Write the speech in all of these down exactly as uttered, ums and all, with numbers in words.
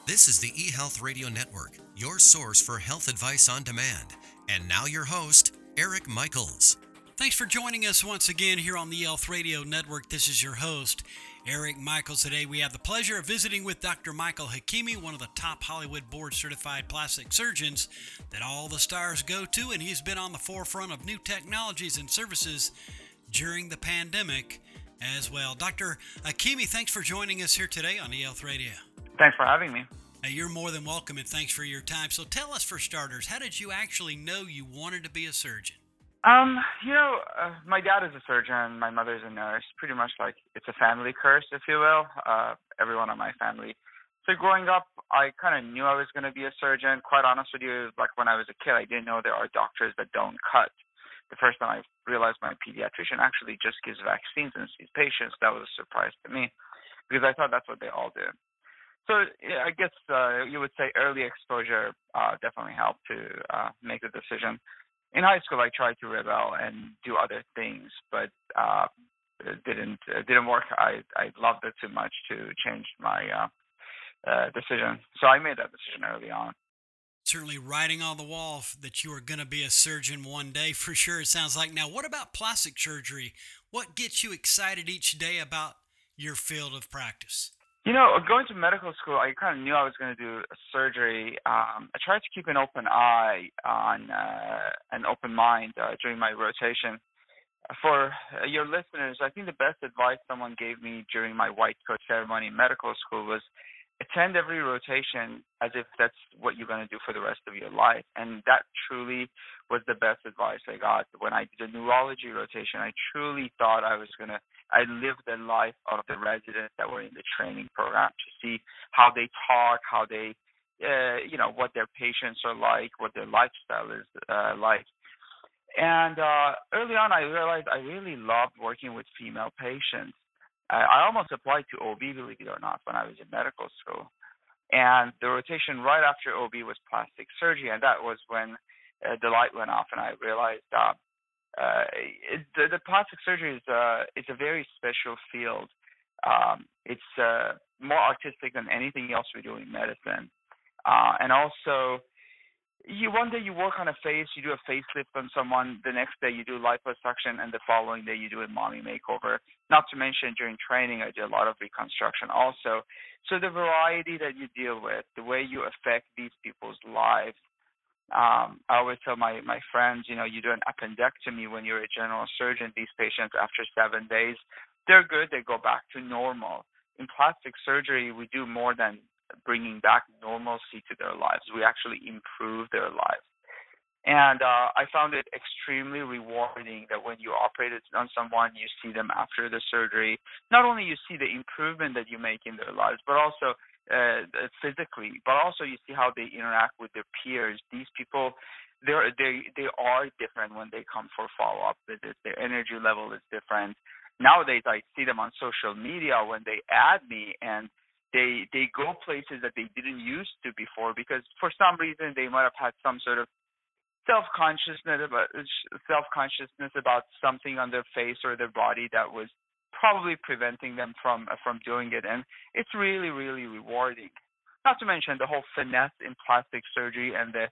This is the eHealth Radio Network, your source for health advice on demand. And now your host, Eric Michaels. Thanks for joining us once again here on the eHealth Radio Network. This is your host, Eric Michaels. Today we have the pleasure of visiting with Doctor Michael Hakimi, one of the top Hollywood board-certified plastic surgeons that all the stars go to, and he's been on the forefront of new technologies and services during the pandemic as well. Doctor Hakimi, thanks for joining us here today on eHealth Radio. Thanks for having me. Now, you're more than welcome, and thanks for your time. So tell us, for starters, how did you actually know you wanted to be a surgeon? Um, you know, uh, my dad is a surgeon. My mother's a nurse. Pretty much like it's a family curse, if you will. Uh, everyone in my family. So growing up, I kind of knew I was going to be a surgeon. Quite honest with you, like when I was a kid, I didn't know there are doctors that don't cut. The first time I realized my pediatrician actually just gives vaccines and sees patients, that was a surprise to me because I thought that's what they all do. So yeah, I guess uh, you would say early exposure uh, definitely helped to uh, make the decision. In high school, I tried to rebel and do other things, but uh, it didn't it didn't work. I I loved it too much to change my uh, uh, decision. So I made that decision early on. Certainly writing on the wall that you are going to be a surgeon one day, for sure, it sounds like. Now, what about plastic surgery? What gets you excited each day about your field of practice? You know, going to medical school, I kind of knew I was going to do surgery. Um, I tried to keep an open eye on uh, an open mind uh, during my rotation. For uh, your listeners, I think the best advice someone gave me during my white coat ceremony in medical school was attend every rotation as if that's what you're going to do for the rest of your life. And that truly was the best advice I got. When I did a neurology rotation, I truly thought I was going to, I lived the life of the residents that were in the training program to see how they talk, how they, uh, you know, what their patients are like, what their lifestyle is uh, like. And uh, early on, I realized I really loved working with female patients. I almost applied to O B, believe it or not, when I was in medical school. And the rotation right after O B was plastic surgery, and that was when uh, the light went off, and I realized uh, uh, it, the, the plastic surgery is uh, it's a very special field. Um, it's uh, more artistic than anything else we do in medicine. Uh, and also, You one day you work on a face, you do a facelift on someone, the next day you do liposuction, and the following day you do a mommy makeover. Not to mention during training I did a lot of reconstruction also. So the variety that you deal with, the way you affect these people's lives. Um, I always tell my, my friends, you know, you do an appendectomy when you're a general surgeon. These patients, after seven days, they're good, they go back to normal. In plastic surgery, we do more than bringing back normalcy to their lives. We actually improve their lives. And uh, I found it extremely rewarding that when you operate on someone, you see them after the surgery. Not only you see the improvement that you make in their lives, but also uh, physically, but also you see how they interact with their peers. These people, they're, they they are different when they come for follow-up visits. Their energy level is different. Nowadays, I see them on social media when they add me, and They they go places that they didn't used to before because for some reason they might have had some sort of self-consciousness about self-consciousness about something on their face or their body that was probably preventing them from from doing it, and it's really really rewarding. Not to mention the whole finesse in plastic surgery and the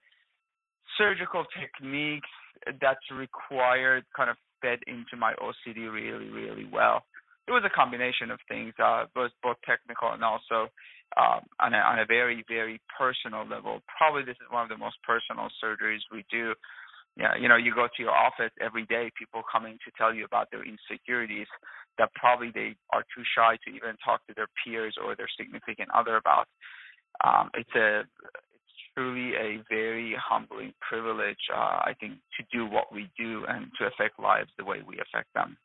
surgical techniques that's required kind of fed into my O C D really really well. It was a combination of things, uh, both both technical and also um, on a on a very very personal level. Probably this is one of the most personal surgeries we do. Yeah, you know, you go to your office every day, people coming to tell you about their insecurities that probably they are too shy to even talk to their peers or their significant other about. Um, it's a it's truly a very humbling privilege, uh, I think, to do what we do and to affect lives the way we affect them.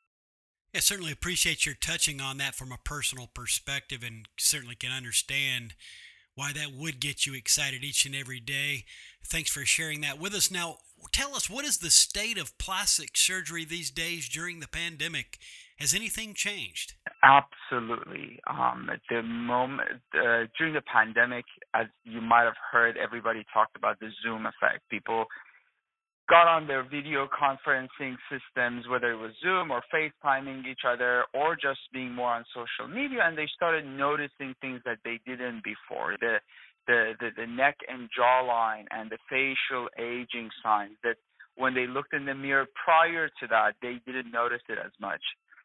I certainly appreciate your touching on that from a personal perspective, and certainly can understand why that would get you excited each and every day. Thanks for sharing that with us. Now, tell us, what is the state of plastic surgery these days during the pandemic? Has anything changed? Absolutely. Um, at the moment uh, during the pandemic, as you might have heard, everybody talked about the Zoom effect. People got on their video conferencing systems, whether it was Zoom or FaceTiming each other or just being more on social media, and they started noticing things that they didn't before. The the, the, the neck and jawline and the facial aging signs that when they looked in the mirror prior to that, they didn't notice it as much.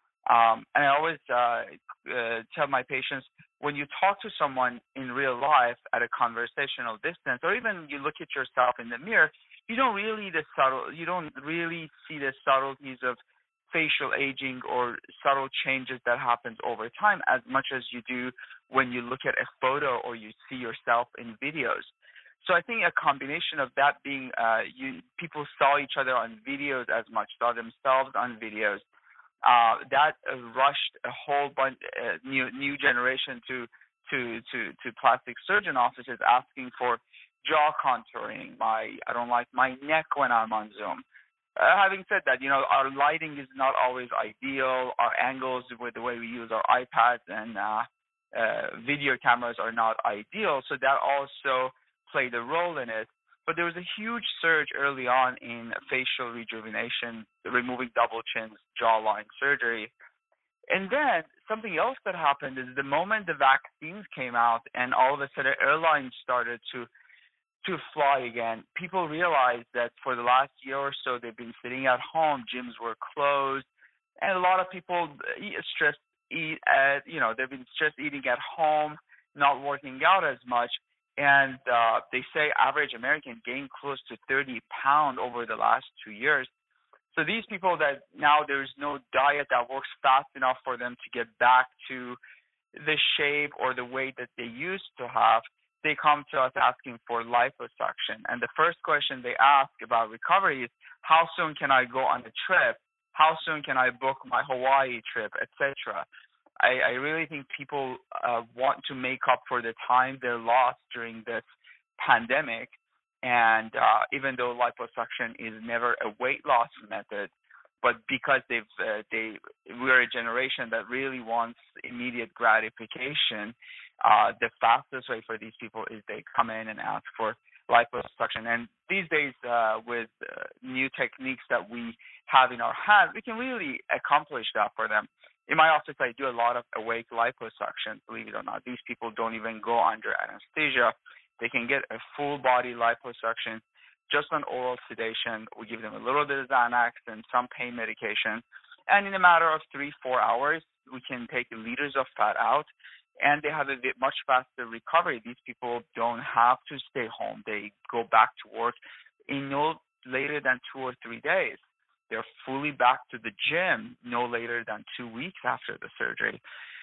Um, and I always uh, uh, tell my patients, when you talk to someone in real life at a conversational distance, or even you look at yourself in the mirror, you don't really the subtle, you don't really see the subtleties of facial aging or subtle changes that happens over time as much as you do when you look at a photo or you see yourself in videos. So I think a combination of that being uh, you, people saw each other on videos as much, saw themselves on videos, uh, that uh, rushed a whole bunch uh, new new generation to to to to plastic surgeon offices asking for jaw contouring. My I don't like my neck when I'm on Zoom. Uh, having said that, you know, our lighting is not always ideal. Our angles with the way we use our iPads and uh, uh, video cameras are not ideal. So that also played a role in it. But there was a huge surge early on in facial rejuvenation, removing double chins, jawline surgery. And then something else that happened is the moment the vaccines came out and all of a sudden airlines started to to fly again, people realized that for the last year or so they've been sitting at home, gyms were closed, and a lot of people eat stress eat at, you know, they've been stress eating at home, not working out as much, and uh, they say average American gained close to thirty pounds over the last two years. So these people that now there's no diet that works fast enough for them to get back to the shape or the weight that they used to have, they come to us asking for liposuction. And the first question they ask about recovery is, how soon can I go on a trip? How soon can I book my Hawaii trip, et cetera? I, I really think people uh, want to make up for the time they lost during this pandemic. And uh, even though liposuction is never a weight loss method, but because they've uh, they we're a generation that really wants immediate gratification, uh, the fastest way for these people is they come in and ask for liposuction. And these days, uh, with uh, new techniques that we have in our hands, we can really accomplish that for them. In my office, I do a lot of awake liposuction. Believe it or not, these people don't even go under anesthesia. They can get a full body liposuction just on oral sedation. We give them a little bit of Xanax and some pain medication. And in a matter of three, four hours, we can take liters of fat out, and they have a bit much faster recovery. These people don't have to stay home. They go back to work in no later than two or three days. They're fully back to the gym no later than two weeks after the surgery.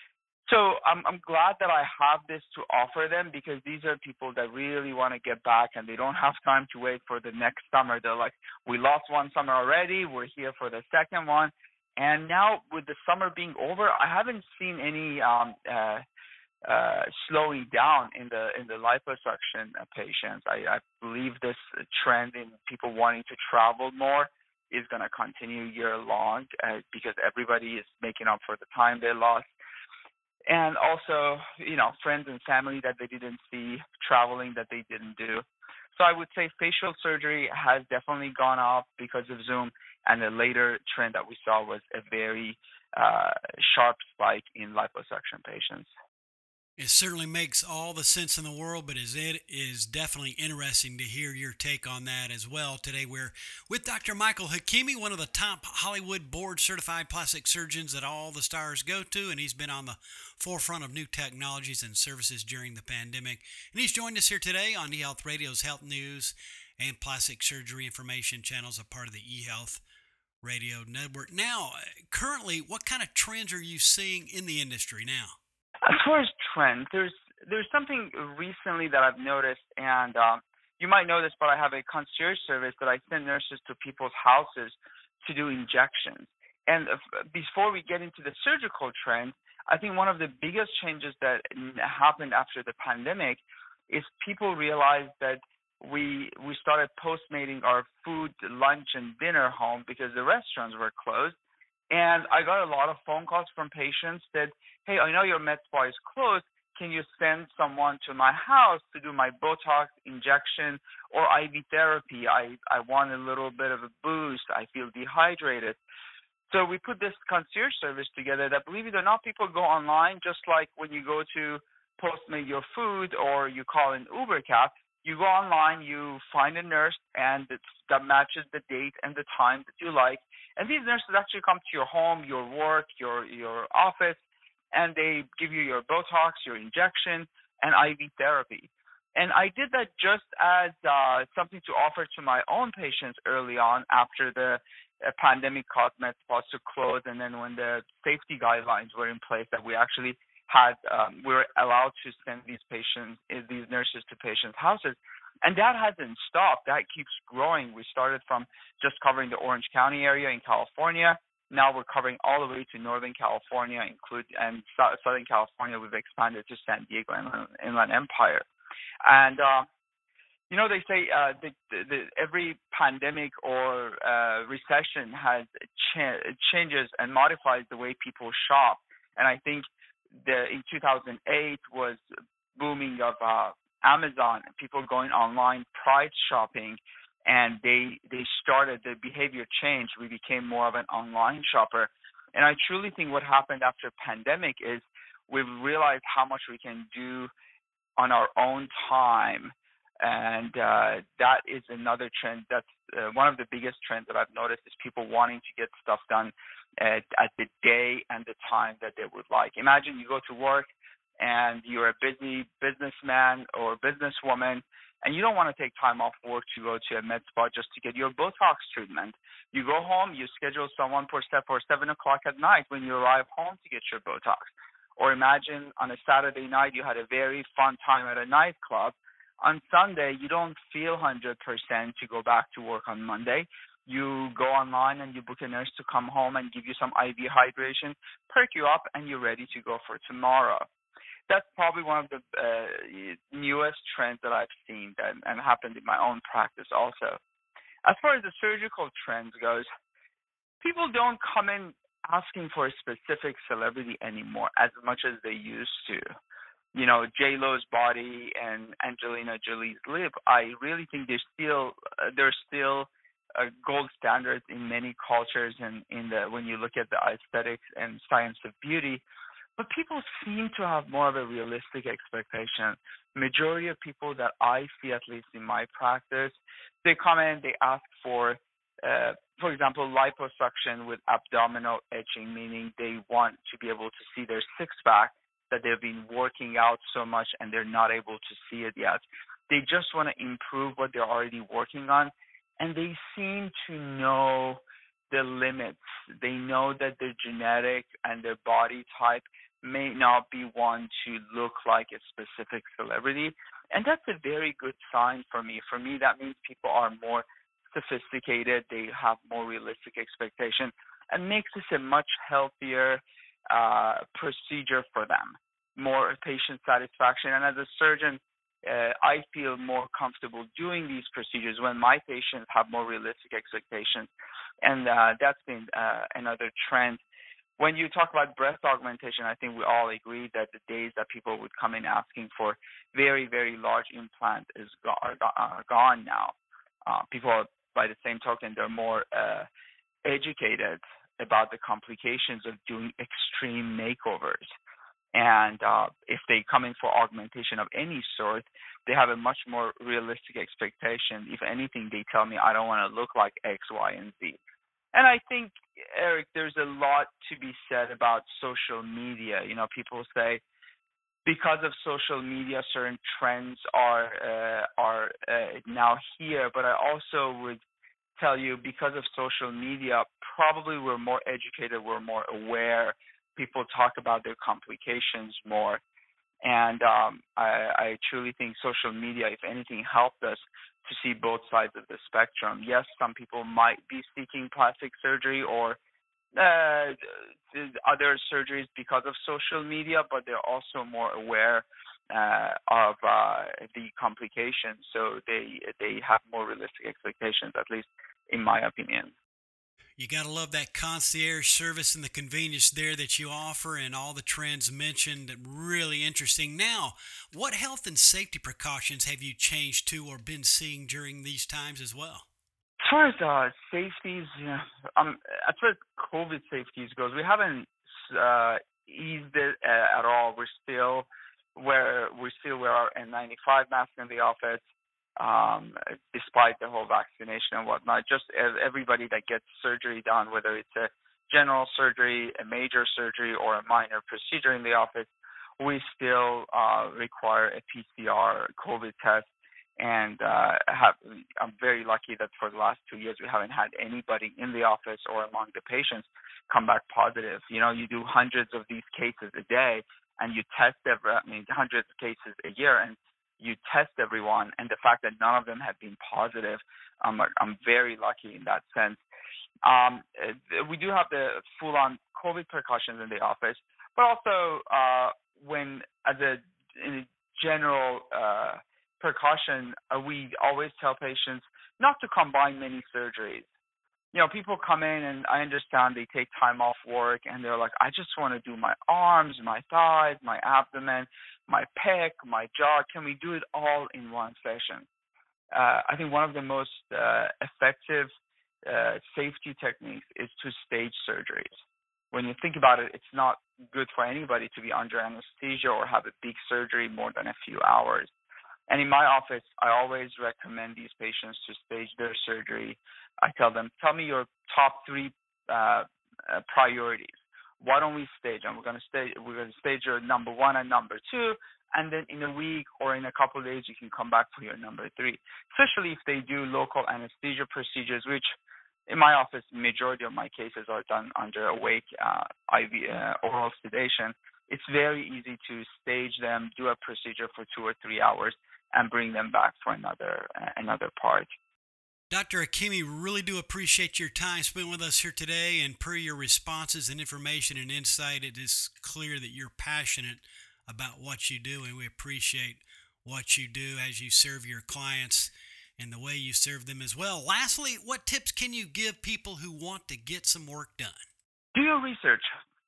So I'm I'm glad that I have this to offer them, because these are people that really want to get back and they don't have time to wait for the next summer. They're like, we lost one summer already, we're here for the second one. And now with the summer being over, I haven't seen any um, uh, uh, slowing down in the in the liposuction patients. I, I believe this trend in people wanting to travel more is going to continue year long uh, because everybody is making up for the time they lost. And also, you know, friends and family that they didn't see, traveling that they didn't do. So I would say facial surgery has definitely gone up because of Zoom, and the later trend that we saw was a very uh, sharp spike in liposuction patients. It certainly makes all the sense in the world, but is it is definitely interesting to hear your take on that as well. Today we're with Doctor Michael Hakimi, one of the top Hollywood board-certified plastic surgeons that all the stars go to, and he's been on the forefront of new technologies and services during the pandemic. And he's joined us here today on eHealth Radio's Health News and Plastic Surgery Information channels, a part of the eHealth Radio Network. Now, currently, what kind of trends are you seeing in the industry now? As far as trends, there's there's something recently that I've noticed, and um, you might know this, but I have a concierge service that I send nurses to people's houses to do injections. And if, before we get into the surgical trend, I think one of the biggest changes that happened after the pandemic is people realized that we we started postmating our food, lunch, and dinner home because the restaurants were closed. And I got a lot of phone calls from patients that, hey, I know your med spa is closed. Can you send someone to my house to do my Botox injection or I V therapy? I, I want a little bit of a boost. I feel dehydrated. So we put this concierge service together that, believe it or not, people go online just like when you go to Postmate your food or you call an Uber cab, you go online, you find a nurse, and it's, that matches the date and the time that you like. And these nurses actually come to your home, your work, your your office, and they give you your Botox, your injection, and I V therapy. And I did that just as uh, something to offer to my own patients early on after the uh, pandemic caused med spas to close, and then when the safety guidelines were in place that we actually had, um, we were allowed to send these patients, these nurses to patients' houses. And that hasn't stopped. That keeps growing. We started from just covering the Orange County area in California. Now we're covering all the way to Northern California, include and Southern California. We've expanded to San Diego and Inland Empire. And, uh, you know, they say uh, the, the, the, every pandemic or uh, recession has cha- changes and modifies the way people shop. And I think the, in two thousand eight was booming of uh, Amazon and people going online price shopping, and they they started the behavior change. We became more of an online shopper. And I truly think what happened after pandemic is we've realized how much we can do on our own time, and uh, that is another trend. That's uh, one of the biggest trends that I've noticed is people wanting to get stuff done at, at the day and the time that they would like. Imagine you go to work and you're a busy businessman or businesswoman, and you don't want to take time off work to go to a med spa just to get your Botox treatment. You go home, you schedule someone for for seven o'clock at night when you arrive home to get your Botox. Or imagine on a Saturday night you had a very fun time at a nightclub. On Sunday, you don't feel one hundred percent to go back to work on Monday. You go online and you book a nurse to come home and give you some I V hydration, perk you up, and you're ready to go for tomorrow. That's probably one of the uh, newest trends that I've seen that, and happened in my own practice also. As far as the surgical trends goes, people don't come in asking for a specific celebrity anymore as much as they used to. You know, J-Lo's body and Angelina Jolie's lip, I really think they're still uh, they're still uh, gold standards in many cultures and in the when you look at the aesthetics and science of beauty. But people seem to have more of a realistic expectation. Majority of people that I see, at least in my practice, they come in, they ask for, uh, for example, liposuction with abdominal etching, meaning they want to be able to see their six-pack that they've been working out so much and they're not able to see it yet. They just want to improve what they're already working on, and they seem to know the limits. They know that their genetic and their body type may not be one to look like a specific celebrity, and that's a very good sign for me. For me, that means people are more sophisticated, they have more realistic expectation, and makes this a much healthier uh, procedure for them, more patient satisfaction. And as a surgeon, uh, I feel more comfortable doing these procedures when my patients have more realistic expectations, and uh, that's been uh, another trend. When you talk about breast augmentation, I think we all agree that the days that people would come in asking for very, very large implants is go- are, go- are gone now. Uh, people, by the same token, they're more uh, educated about the complications of doing extreme makeovers. And uh, if they come in for augmentation of any sort, they have a much more realistic expectation. If anything, they tell me, I don't want to look like X, Y, and Z. And I think, Eric, there's a lot to be said about social media. You know, people say because of social media, certain trends are uh, are uh, now here. But I also would tell you, because of social media, probably we're more educated, we're more aware. People talk about their complications more. And um, I, I truly think social media, if anything, helped us to see both sides of the spectrum. Yes, some people might be seeking plastic surgery or uh, other surgeries because of social media, but they're also more aware uh, of uh, the complications, so they they have more realistic expectations, at least in my opinion. You got to love that concierge service and the convenience there that you offer, and all the trends mentioned. Really interesting. Now, what health and safety precautions have you changed to or been seeing during these times as well? As far as uh, safeties, yeah, um, as far as COVID safeties goes, we haven't uh, eased it uh, at all. We're still where we still wear our N ninety-five mask in the office, um, despite the whole vaccination and whatnot. Just everybody that gets surgery done, whether it's a general surgery, a major surgery, or a minor procedure in the office, we still uh, require a P C R COVID test. And uh, have, I'm very lucky that for the last two years we haven't had anybody in the office or among the patients come back positive. You know, you do hundreds of these cases a day, and you test every, I mean, hundreds of cases a year, and you test everyone. And the fact that none of them have been positive, um, I'm very lucky in that sense. Um, we do have the full-on COVID precautions in the office, but also uh, when, as a, in a general uh, precaution, uh, we always tell patients not to combine many surgeries. You know, people come in, and I understand they take time off work, and they're like, I just want to do my arms, my thighs, my abdomen, my pec, my jaw. Can we do it all in one session? Uh, I think one of the most uh, effective uh, safety techniques is to stage surgeries. When you think about it, it's not good for anybody to be under anesthesia or have a big surgery more than a few hours. And in my office, I always recommend these patients to stage their surgery. I tell them, tell me your top three uh, uh, priorities. Why don't we stage them? We're going to stage. We're going to stage your number one and number two, and then in a week or in a couple of days, you can come back for your number three. Especially if they do local anesthesia procedures, which in my office, majority of my cases are done under awake uh, I V uh, oral sedation. It's very easy to stage them, do a procedure for two or three hours, and bring them back for another uh, another part. Doctor Hakimi, really do appreciate your time spent with us here today, and per your responses and information and insight, it is clear that you're passionate about what you do, and we appreciate what you do as you serve your clients and the way you serve them as well. Lastly, what tips can you give people who want to get some work done? Do your research.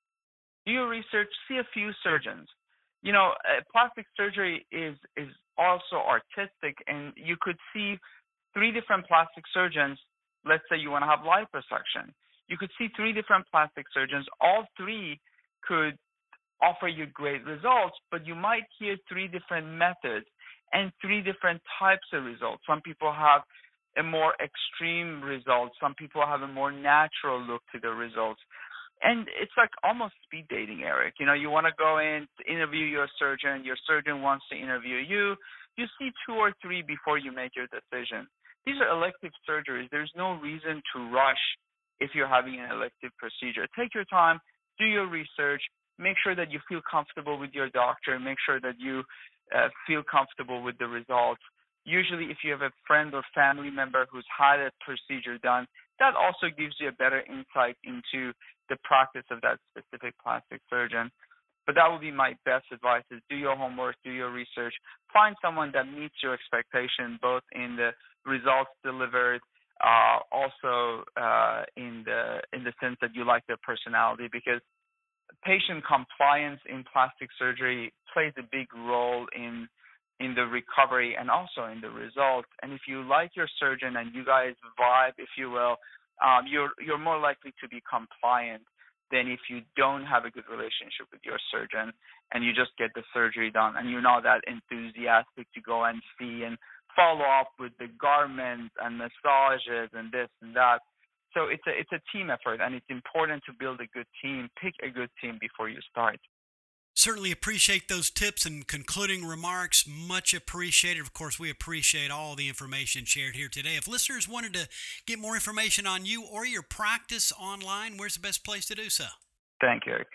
Do your research. See a few surgeons. You know, uh, plastic surgery is is also artistic, and you could see three different plastic surgeons. Let's say you want to have liposuction. You could see three different plastic surgeons. All three could offer you great results, but you might hear three different methods and three different types of results. Some people have a more extreme result. Some people have a more natural look to the results. And it's like almost speed dating, Eric. You know, you want to go in to interview your surgeon. Your surgeon wants to interview you. You see two or three before you make your decision. These are elective surgeries. There's no reason to rush if you're having an elective procedure. Take your time, do your research, make sure that you feel comfortable with your doctor, make sure that you uh, feel comfortable with the results. Usually if you have a friend or family member who's had a procedure done, that also gives you a better insight into the practice of that specific plastic surgeon. But that would be my best advice: is do your homework, do your research, find someone that meets your expectation, both in the results delivered, uh, also uh, in the in the sense that you like their personality, because patient compliance in plastic surgery plays a big role in in the recovery and also in the results. And if you like your surgeon and you guys vibe, if you will, um, you're you're more likely to be compliant than if you don't have a good relationship with your surgeon and you just get the surgery done and you're not that enthusiastic to go and see and follow up with the garments and massages and this and that. So it's a it's a team effort, and it's important to build a good team. Pick a good team before you start. Certainly appreciate those tips and concluding remarks. Much appreciated. Of course, we appreciate all the information shared here today. If listeners wanted to get more information on you or your practice online, where's the best place to do so? Thank you, Eric.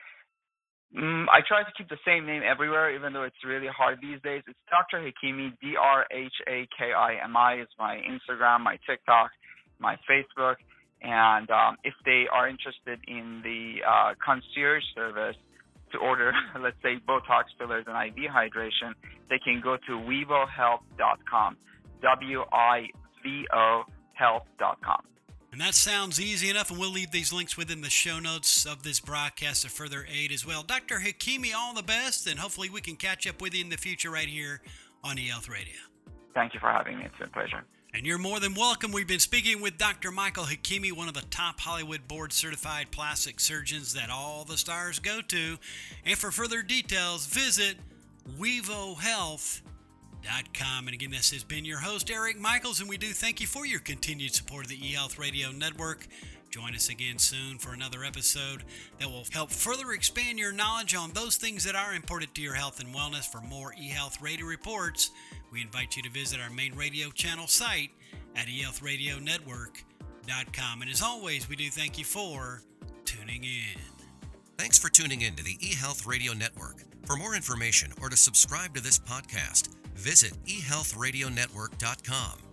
Mm, I try to keep the same name everywhere, even though it's really hard these days. It's Doctor Hakimi, D R H A K I M I is my Instagram, my TikTok, my Facebook. And um, if they are interested in the uh, concierge service, to order, let's say, Botox fillers and I V hydration, they can go to wivo health dot com, W I V O health dot com. And that sounds easy enough, and we'll leave these links within the show notes of this broadcast to further aid as well. Doctor Hakimi, all the best, and hopefully we can catch up with you in the future right here on eHealth Radio. Thank you for having me. It's been a pleasure. And you're more than welcome. We've been speaking with Doctor Michael Hakimi, one of the top Hollywood board-certified plastic surgeons that all the stars go to. And for further details, visit wevo health dot com. And again, this has been your host, Eric Michaels, and we do thank you for your continued support of the eHealth Radio Network. Join us again soon for another episode that will help further expand your knowledge on those things that are important to your health and wellness. For more eHealth Radio reports, we invite you to visit our main radio channel site at e health radio network dot com. And as always, we do thank you for tuning in. Thanks for tuning in to the eHealth Radio Network. For more information or to subscribe to this podcast, visit e health radio network dot com.